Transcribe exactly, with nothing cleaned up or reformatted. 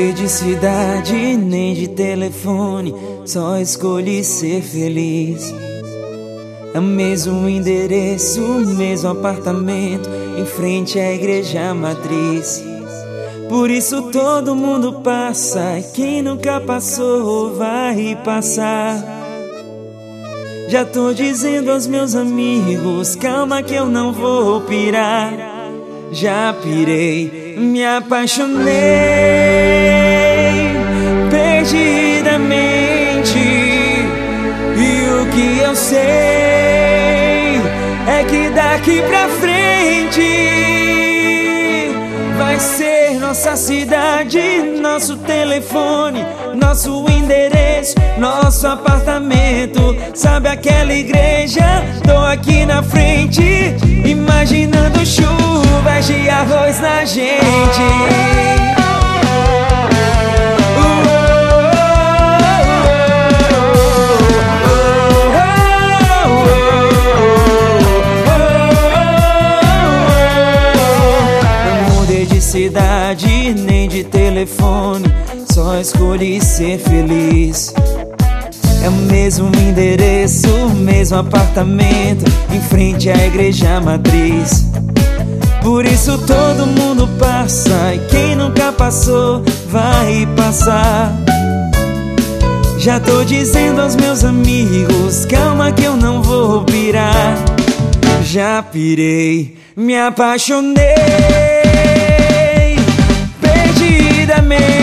mudei de cidade, nem de telefone, só escolhi ser feliz. É o mesmo endereço, o mesmo apartamento, em frente à igreja matriz. Por isso todo mundo passa, e quem nunca passou vai passar. Já tô dizendo aos meus amigos, calma que eu não vou pirar. Já pirei, me apaixonei perdidamente. E o que eu sei é que daqui pra frente vai ser nossa cidade, nosso telefone, nosso endereço, nosso apartamento. Sabe aquela igreja? Tô aqui na frente, imaginando chuvas de arroz na gente. Cidade, nem de telefone, só escolhi ser feliz. É o mesmo endereço, o mesmo apartamento, em frente à igreja matriz. Por isso todo mundo passa, e quem nunca passou vai passar. Já tô dizendo aos meus amigos, calma que eu não vou pirar. Já pirei, me apaixonei perdidamente.